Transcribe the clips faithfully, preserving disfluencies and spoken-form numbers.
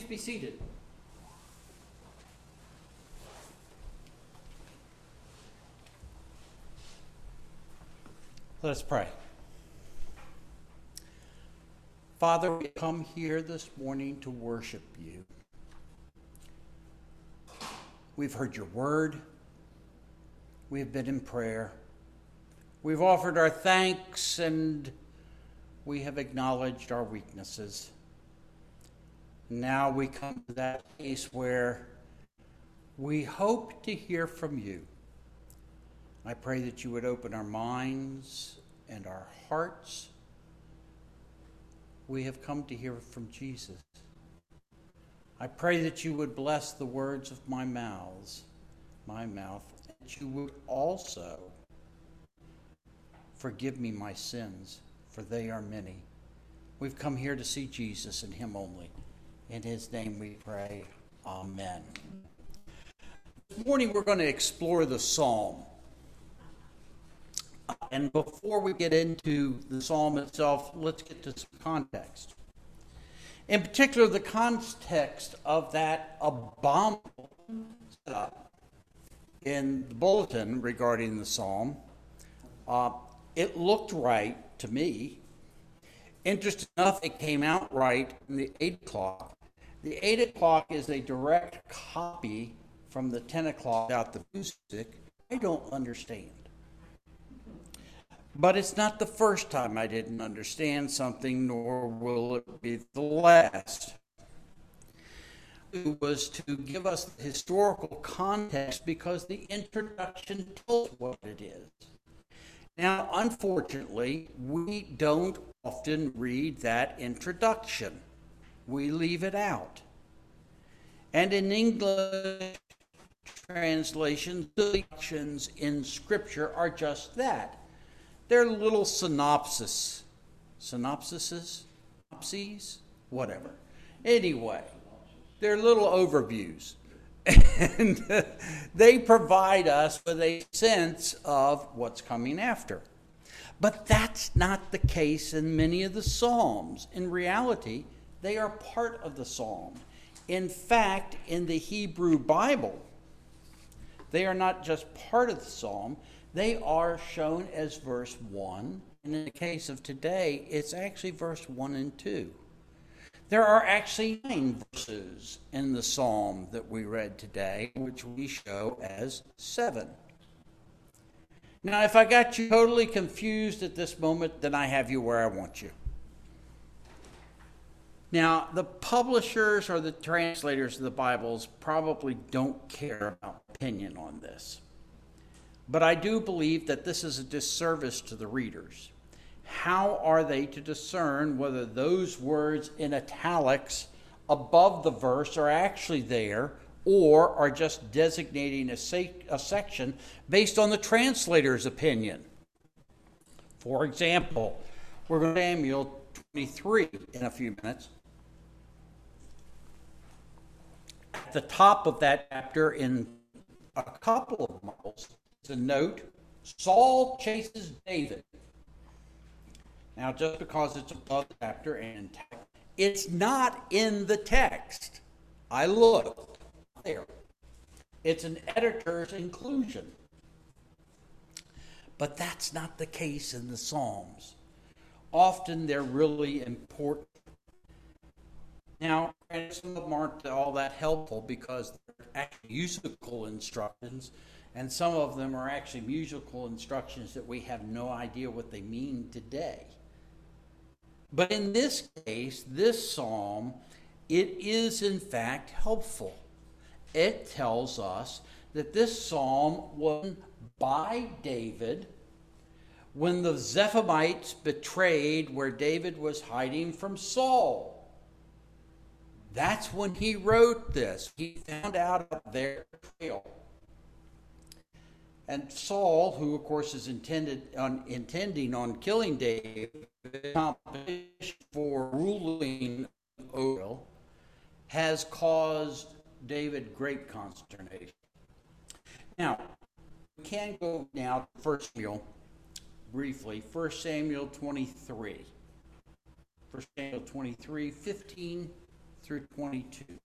be seated. Let us pray. Father, we come here this morning to worship you. We've heard your word. We've been in prayer. We've offered our thanks, and we have acknowledged our weaknesses. Now we come to that place where we hope to hear from you. I pray that you would open our minds and our hearts. We have come to hear from Jesus. I pray that you would bless the words of my mouths, my mouth, and that you would also forgive me my sins, for they are many. We've come here to see Jesus and him only. In his name we pray. Amen. This morning we're going to explore the psalm. And before we get into the psalm itself, let's get to some context. In particular, the context of that abominable setup in the bulletin regarding the psalm. Uh, it looked right to me. Interesting enough, it came out right in the eight o'clock. The eight o'clock is a direct copy from the ten o'clock out the music. I don't understand. But it's not the first time I didn't understand something, nor will it be the last. It was to give us the historical context because the introduction tells what it is. Now, unfortunately, we don't often read that introduction. We leave it out. And in English translations, the introductions in Scripture are just that. They're little synopsis. Synopsises? Synopses? Whatever. Anyway, they're little overviews. And uh, they provide us with a sense of what's coming after. But that's not the case in many of the Psalms. In reality, they are part of the Psalm. In fact, in the Hebrew Bible, they are not just part of the Psalm, they are shown as verse one. And in the case of today, it's actually verse one and two. There are actually nine verses in the psalm that we read today, which we show as seven. Now, if I got you totally confused at this moment, then I have you where I want you. Now, the publishers or the translators of the Bibles probably don't care about opinion on this. But I do believe that this is a disservice to the readers. How are they to discern whether those words in italics above the verse are actually there or are just designating a, sec- a section based on the translator's opinion? For example, we're going to Samuel twenty-three in a few minutes. At the top of that chapter in a couple of Bibles is a note, Saul chases David. Now, just because it's above the chapter and text, it's not in the text. I looked there. It's an editor's inclusion. But that's not the case in the Psalms. Often they're really important. Now, some of them aren't all that helpful because they're actually musical instructions, and some of them are actually musical instructions that we have no idea what they mean today. But in this case, this psalm, it is in fact helpful. It tells us that this psalm was by David when the Zephamites betrayed where David was hiding from Saul. That's when he wrote this. He found out about their betrayal. And Saul, who of course is intended on intending on killing David, for ruling over, has caused David great consternation. Now, we can go now to First Samuel briefly. First Samuel twenty-three. First Samuel twenty-three, fifteen through twenty-two.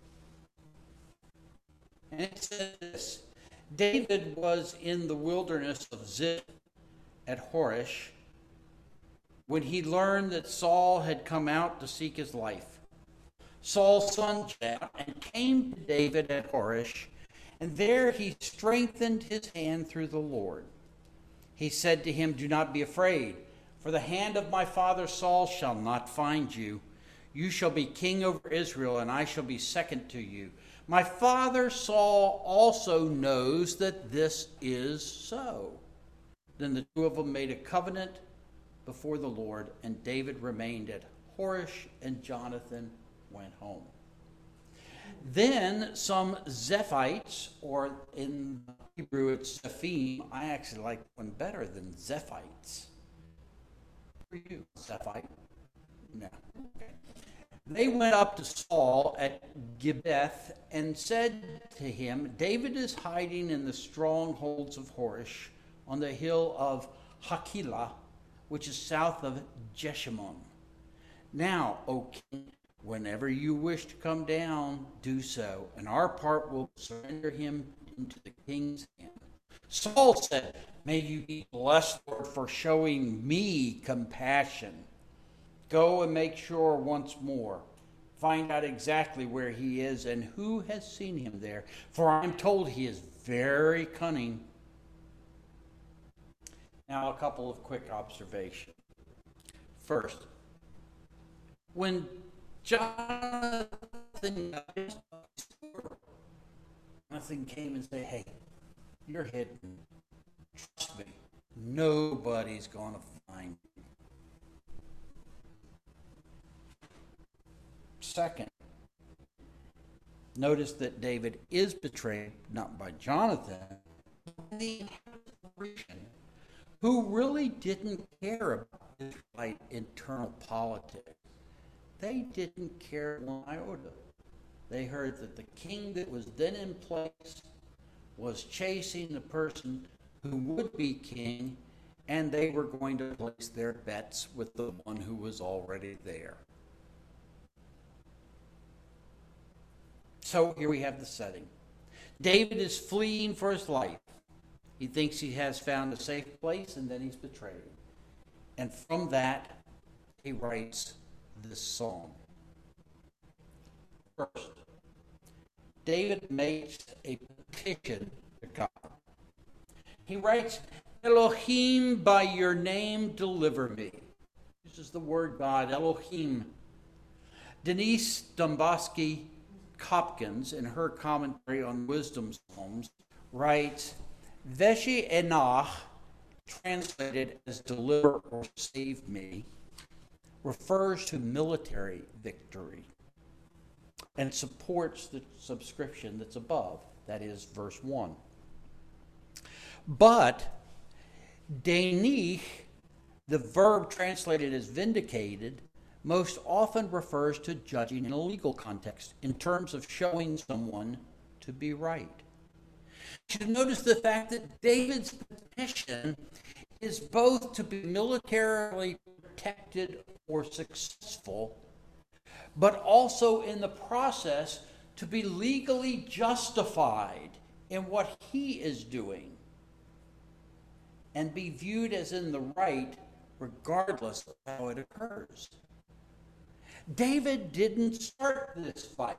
And it says this: David was in the wilderness of Ziph at Horish when he learned that Saul had come out to seek his life. Saul's son went out and came to David at Horish, and there he strengthened his hand through the Lord. He said to him, "Do not be afraid, for the hand of my father Saul shall not find you. You shall be king over Israel, and I shall be second to you. My father Saul also knows that this is so." Then the two of them made a covenant before the Lord, and David remained at Horish, and Jonathan went home. Then some Zephites, or in Hebrew it's Zephim. I actually like one better than Zephites. Who are you, Zephite? No. Okay. They went up to Saul at Gibbeth and said to him, "David is hiding in the strongholds of Horish on the hill of Hakilah, which is south of Jeshimon. Now, O king, whenever you wish to come down, do so, and our part will surrender him into the king's hand." Saul said, "May you be blessed, Lord, for showing me compassion. Go and make sure once more. Find out exactly where he is and who has seen him there, for I am told he is very cunning." Now, a couple of quick observations. First, when Jonathan Jonathan came and said, "Hey, you're hidden. Trust me, nobody's going to find you." Second, notice that David is betrayed not by Jonathan, but by the inhabitants, who really didn't care about Israelite internal politics. They didn't care one iota. They heard that the king that was then in place was chasing the person who would be king, and they were going to place their bets with the one who was already there. So here we have the setting. David is fleeing for his life. He thinks he has found a safe place, and then he's betrayed. And from that, he writes this psalm. First, David makes a petition to God. He writes, "Elohim, by your name, deliver me." This is the word God, Elohim. Denise Dombosky Hopkins, in her commentary on Wisdom Psalms, writes, "Veshi Enach, translated as deliver or save me, refers to military victory and supports the subscription that's above, that is verse one. But Denich, the verb translated as vindicated, most often refers to judging in a legal context in terms of showing someone to be right. You should notice the fact that David's petition is both to be militarily protected or successful, but also in the process to be legally justified in what he is doing and be viewed as in the right regardless of how it occurs. David didn't start this fight.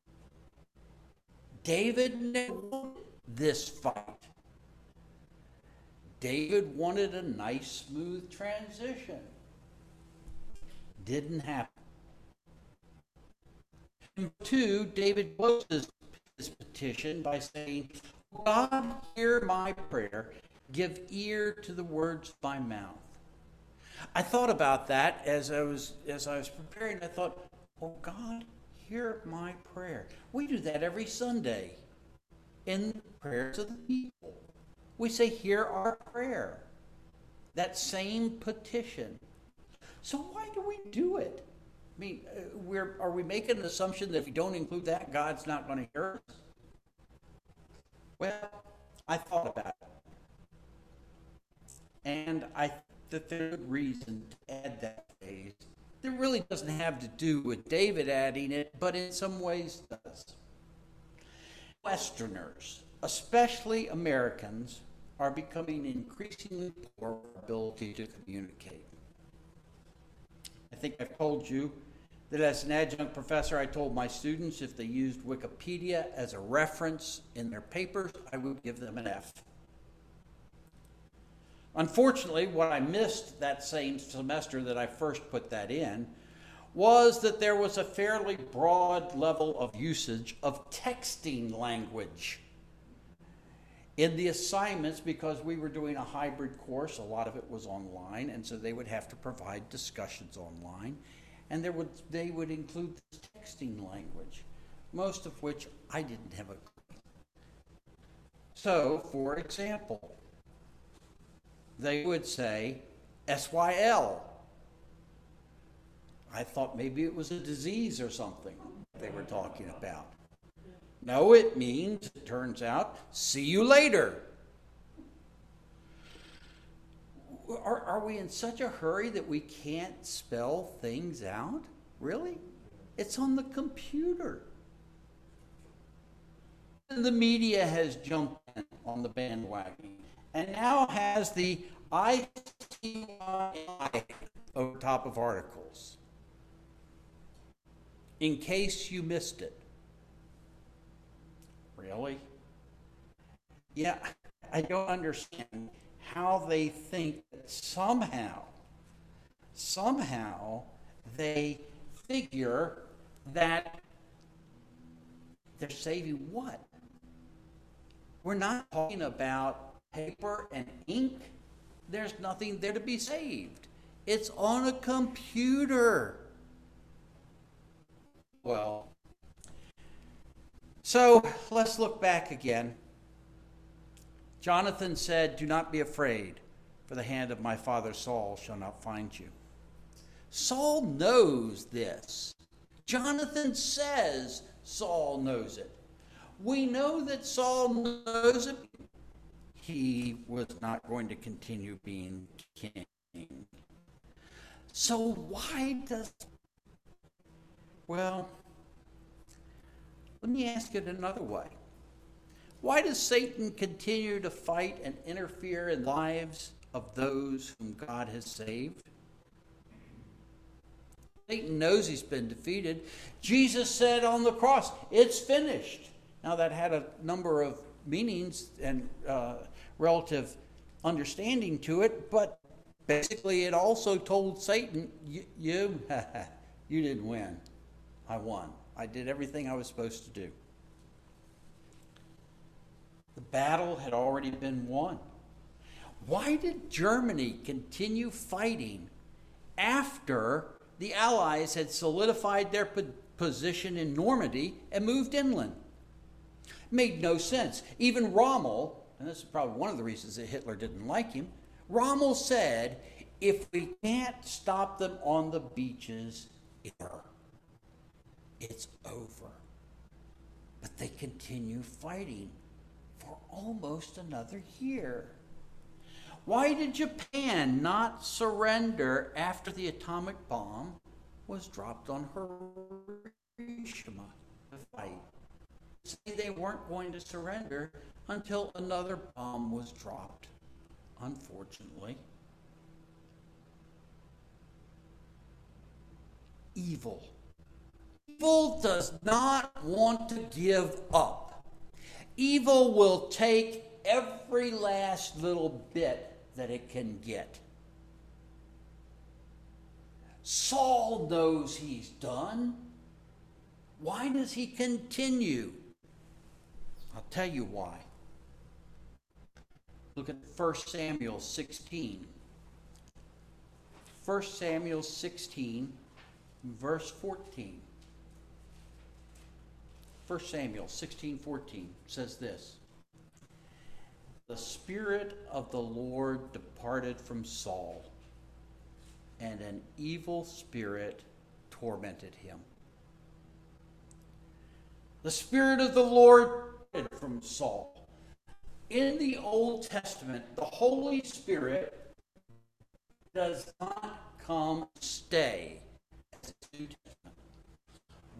David never wanted this fight. David wanted a nice, smooth transition. Didn't happen. And two, David closes his petition by saying, "God, hear my prayer. Give ear to the words of my mouth." I thought about that as I was as I was preparing. I thought, "Oh God, hear my prayer." We do that every Sunday in the prayers of the people. We say, "Hear our prayer." That same petition. So why do we do it? I mean, uh, we're are we making an assumption that if we don't include that, God's not going to hear us? Well, I thought about it, and I. The third reason to add that phrase, there really doesn't have to do with David adding it, but in some ways does. Westerners, especially Americans, are becoming increasingly poor in ability to communicate. I think I've told you that as an adjunct professor, I told my students if they used Wikipedia as a reference in their papers, I would give them an F. Unfortunately, what I missed that same semester that I first put that in was that there was a fairly broad level of usage of texting language in the assignments, because we were doing a hybrid course. A lot of it was online, and so they would have to provide discussions online, and there would they would include this texting language, most of which I didn't have a clue. So, for example, they would say S Y L. I thought maybe it was a disease or something they were talking about. No, it means, it turns out, see you later. Are, are we in such a hurry that we can't spell things out? Really? It's on the computer. And the media has jumped in on the bandwagon and now has the I T Y over top of articles, in case you missed it. Really? Yeah, I don't understand how they think that somehow, somehow they figure that they're saving what? We're not talking about paper and ink. There's nothing there to be saved. It's on a computer. Well, so let's look back again. Jonathan said, "Do not be afraid, for the hand of my father Saul shall not find you." Saul knows this. Jonathan says Saul knows it. We know that Saul knows it. He was not going to continue being king. So why does... Well, let me ask it another way. Why does Satan continue to fight and interfere in the lives of those whom God has saved? Satan knows he's been defeated. Jesus said on the cross, "It's finished." Now that had a number of meanings and uh, relative understanding to it, but basically it also told Satan, you, you, you didn't win. I won. I did everything I was supposed to do. The battle had already been won. Why did Germany continue fighting after the Allies had solidified their po- position in Normandy and moved inland? It made no sense. Even Rommel, and this is probably one of the reasons that Hitler didn't like him, Rommel said, if we can't stop them on the beaches, it's over. But they continue fighting for almost another year. Why did Japan not surrender after the atomic bomb was dropped on Hiroshima to fight? Say they weren't going to surrender until another bomb was dropped, unfortunately. Evil. Evil does not want to give up. Evil will take every last little bit that it can get. Saul knows he's done. Why does he continue? I'll tell you why. Look at First Samuel sixteen. First Samuel sixteen, verse fourteen. First Samuel sixteen fourteen says this: "The Spirit of the Lord departed from Saul, and an evil spirit tormented him." The Spirit of the Lord departed from Saul. In the Old Testament, the Holy Spirit does not come stay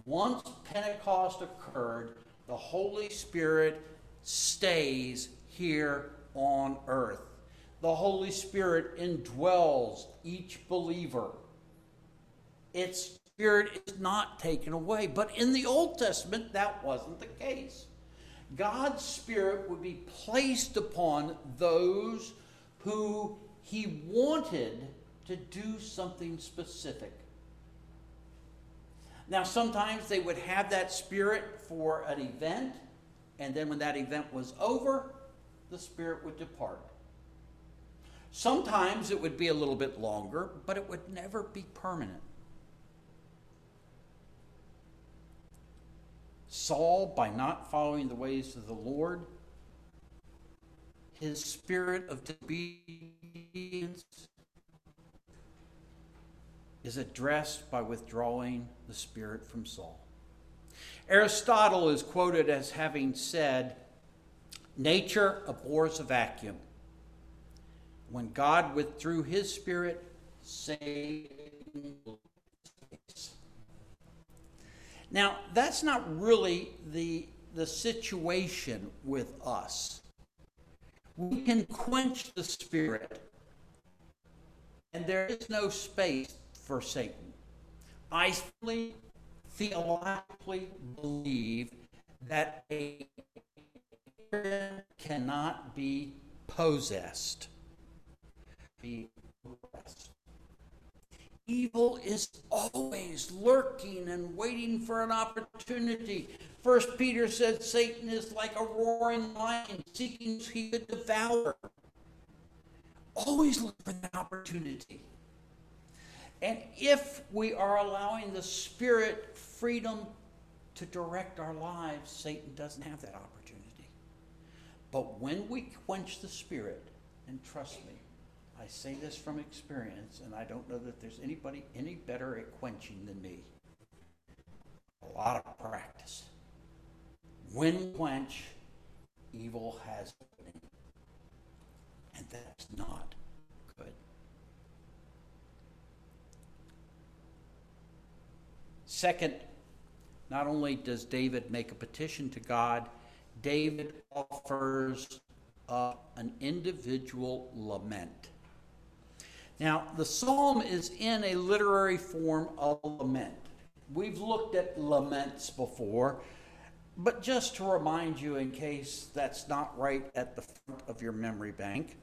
Once Pentecost occurred, the Holy Spirit stays here on earth. The Holy Spirit indwells each believer. Its Spirit is not taken away. But in the Old Testament, that wasn't the case. God's Spirit would be placed upon those who He wanted to do something specific. Now, sometimes they would have that Spirit for an event, and then when that event was over, the Spirit would depart. Sometimes it would be a little bit longer, but it would never be permanent. Saul, by not following the ways of the Lord, his spirit of disobedience is addressed by withdrawing the Spirit from Saul. Aristotle is quoted as having said, "Nature abhors a vacuum. When God withdrew his Spirit, Satan will space." Now, that's not really the, the situation with us. We can quench the Spirit, and there is no space for Satan. I fully, theologically believe that a spirit cannot be possessed. Be possessed. Evil is always lurking and waiting for an opportunity. First Peter says Satan is like a roaring lion seeking who he could devour. Always look for the opportunity. And if we are allowing the Spirit freedom to direct our lives, Satan doesn't have that opportunity. But when we quench the Spirit, and trust me, I say this from experience, and I don't know that there's anybody any better at quenching than me. A lot of practice. When we quench, evil has opening. And that's not good. Second, not only does David make a petition to God, David offers uh, an individual lament. Now, the psalm is in a literary form of lament. We've looked at laments before, but just to remind you in case that's not right at the front of your memory bank,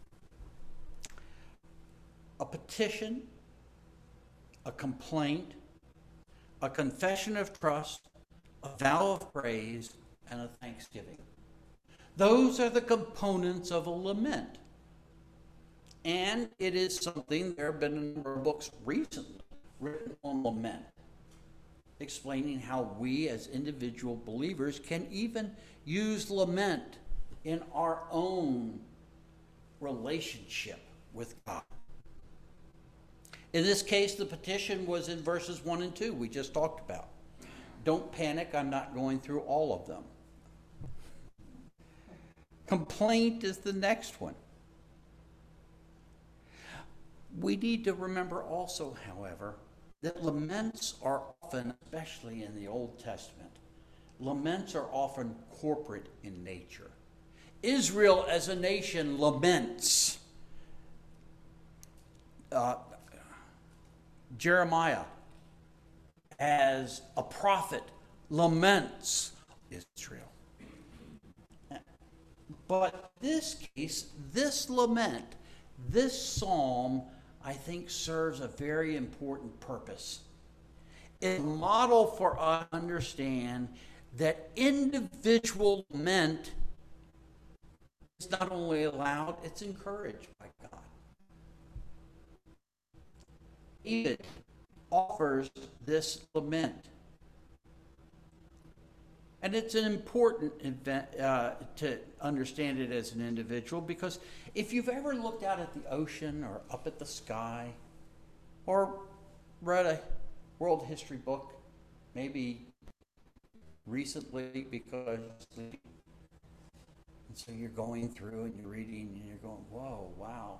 a petition, a complaint, a confession of trust, a vow of praise, and a thanksgiving. Those are the components of a lament. And it is something, there have been a number of books recently written on lament, explaining how we as individual believers can even use lament in our own relationship with God. In this case, the petition was in verses one and two we just talked about. Don't panic, I'm not going through all of them. Complaint is the next one. We need to remember also, however, that laments are often, especially in the Old Testament, laments are often corporate in nature. Israel as a nation laments. Uh, Jeremiah, as a prophet, laments Israel. But this case, this lament, this psalm, I think serves a very important purpose. It's a model for us to understand that individual lament is not only allowed, it's encouraged by God. David offers this lament. And it's an important event uh, to understand it as an individual, because if you've ever looked out at the ocean or up at the sky or read a world history book, maybe recently because and so you're going through and you're reading and you're going, whoa, wow,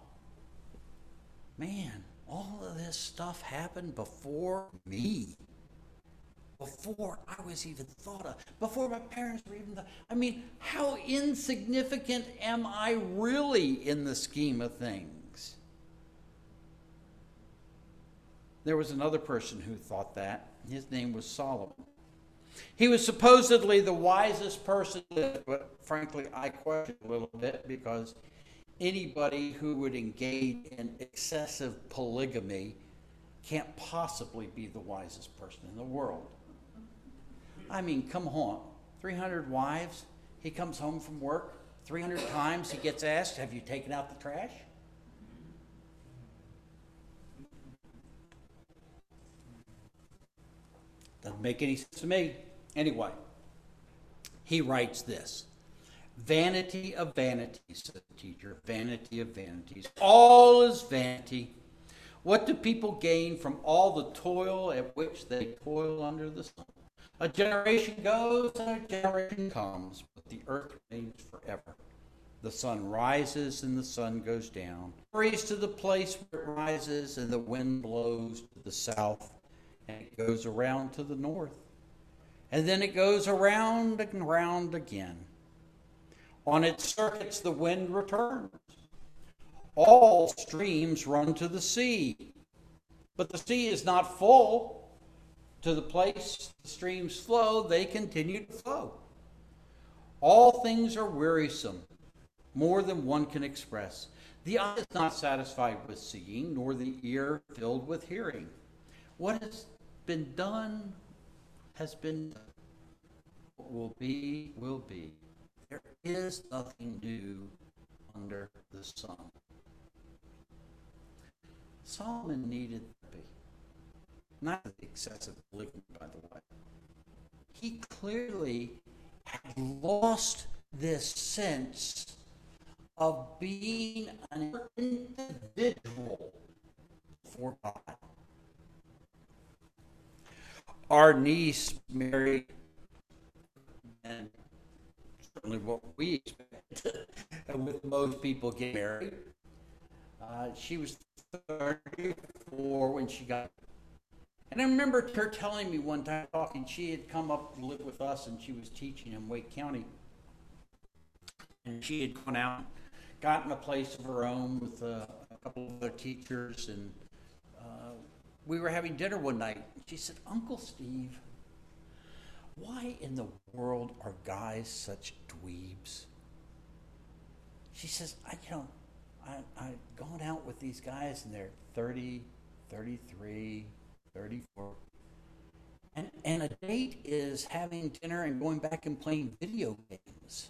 man, all of this stuff happened before me. before I was even thought of, before my parents were even thought. I mean, how insignificant am I really in the scheme of things? There was another person who thought that. His name was Solomon. He was supposedly the wisest person, but frankly, I question a little bit, because anybody who would engage in excessive polygamy can't possibly be the wisest person in the world. I mean, come on, three hundred wives, he comes home from work, three hundred times he gets asked, have you taken out the trash? Doesn't make any sense to me. Anyway, he writes this. Vanity of vanities, said the teacher, vanity of vanities. All is vanity. What do people gain from all the toil at which they toil under the sun? A generation goes and a generation comes, but the earth remains forever. The sun rises and the sun goes down. It hurries to the place where it rises, and the wind blows to the south, and it goes around to the north. And then it goes around and round again. On its circuits the wind returns. All streams run to the sea, but the sea is not full. To the place the streams flow, they continue to flow. All things are wearisome, more than one can express. The eye is not satisfied with seeing, nor the ear filled with hearing. What has been done has been done. What will be, will be. There is nothing new under the sun. Solomon needed therapy. Not the excessive polygamy, by the way. He clearly had lost this sense of being an individual for God. Our niece Mary, and certainly what we expect with most people get married, uh, she was thirty-four when she got. And I remember her telling me one time talking, she had come up to live with us and she was teaching in Wake County. And she had gone out, gotten a place of her own with uh, a couple of other teachers, and uh, we were having dinner one night. She said, Uncle Steve, why in the world are guys such dweebs? She says, I, you know, I, I've gone out with these guys and they're thirty, thirty-three, thirty-four. And, and a date is having dinner and going back and playing video games.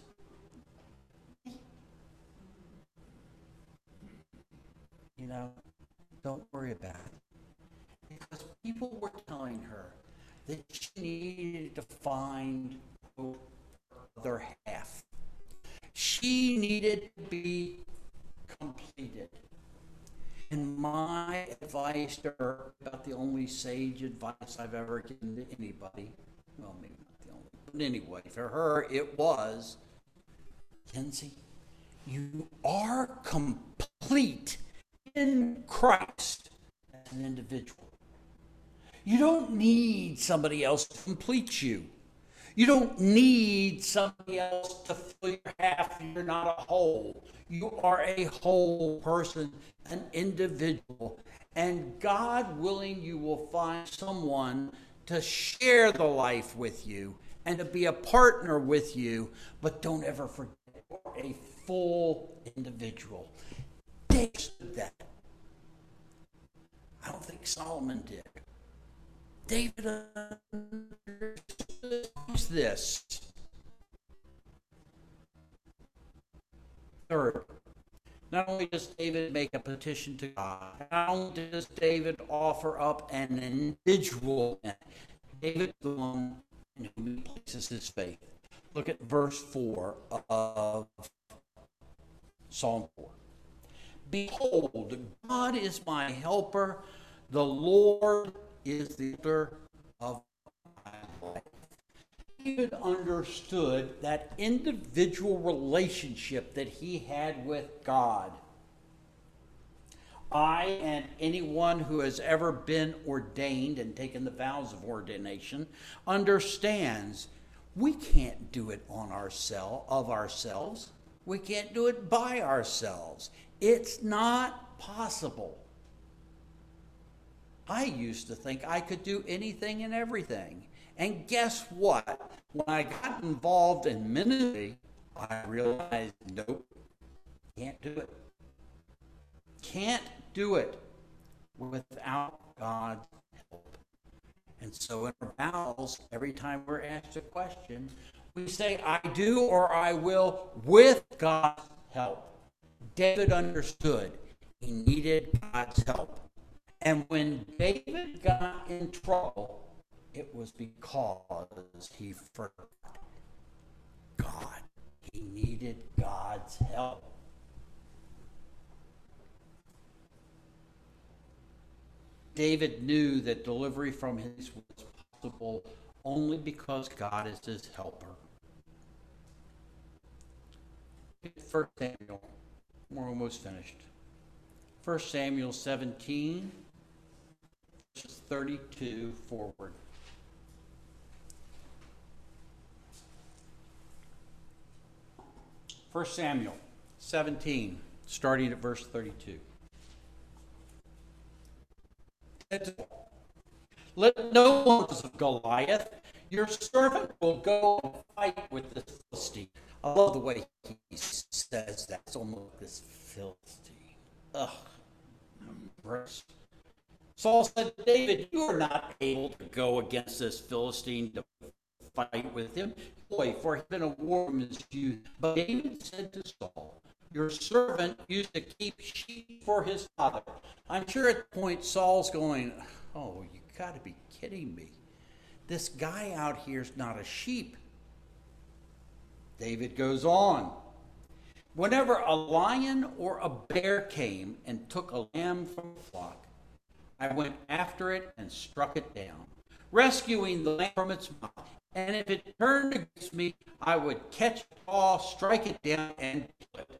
You know, don't worry about it. Because people were telling her that she needed to find her other half. She needed to be completed. And my advice to her, about the only sage advice I've ever given to anybody, well, maybe not the only, but anyway, for her it was, Kenzie, you are complete in Christ as an individual. You don't need somebody else to complete you. You don't need somebody else to fill your half. You're not a whole. You are a whole person, an individual. And God willing, you will find someone to share the life with you and to be a partner with you. But don't ever forget, you're a full individual. David did that. I don't think Solomon did. David understood this. Third, not only does David make a petition to God, not only does David offer up an individual, David is the one in whom he places his faith. Look at verse four of Psalm four. Behold, God is my helper, the Lord is the author of my life. David understood that individual relationship that he had with God. I and anyone who has ever been ordained and taken the vows of ordination understands we can't do it on ourselves, of ourselves. We can't do it by ourselves. It's not possible. I used to think I could do anything and everything. And guess what? When I got involved in ministry, I realized, nope, can't do it. Can't do it without God's help. And so in our vows, every time we're asked a question, we say, I do or I will with God's help. David understood he needed God's help. And when David got in trouble, it was because he forgot God. He needed God's help. David knew that delivery from his was possible only because God is his helper. First Samuel, we're almost finished. First Samuel seventeen, verses thirty-two forward. First Samuel seventeen, starting at verse thirty-two. Let no one of Goliath, your servant will go and fight with this Philistine. I love the way he says that. It's almost this Philistine. Ugh. Saul said to David, you are not able to go against this Philistine to fight with him. Boy, for he's been a war from his youth. But David said to Saul, your servant used to keep sheep for his father. I'm sure at the point Saul's going, oh, you got to be kidding me. This guy out here's not a sheep. David goes on. Whenever a lion or a bear came and took a lamb from the flock, I went after it and struck it down, rescuing the lamb from its mouth. And if it turned against me, I would catch it all, strike it down, and kill it.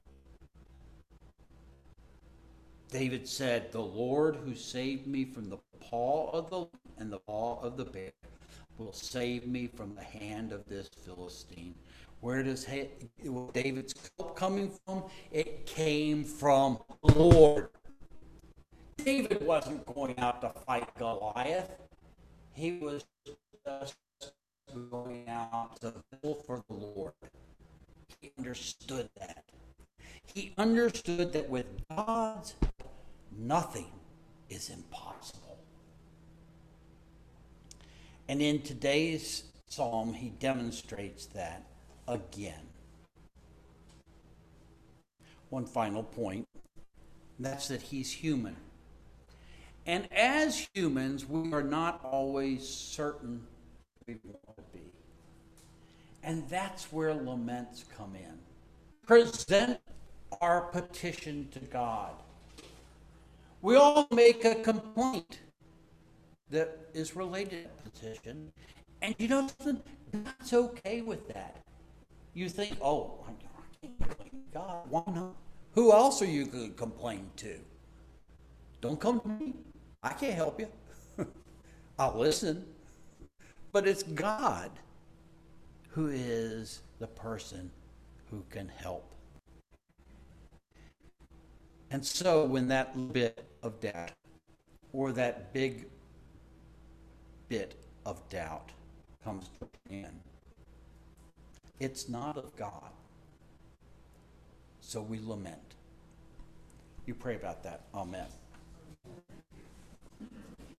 David said, the Lord who saved me from the paw of the lion and the paw of the bear will save me from the hand of this Philistine. Where does David's help coming from? It came from the Lord. David wasn't going out to fight Goliath. He was just going out to battle for the Lord. He understood that. He understood that with God's help, nothing is impossible. And in today's psalm, he demonstrates that again. One final point, and that's that he's human. And as humans, we are not always certain we want to be. And that's where laments come in. Present our petition to God. We all make a complaint that is related to the petition. And you know something? God's okay with that. You think, oh, I can't complain to God. Why not? Who else are you going to complain to? Don't come to me. I can't help you. I'll listen. But it's God who is the person who can help. And so when that bit of doubt, or that big bit of doubt comes in, it's not of God. So we lament. You pray about that. Amen.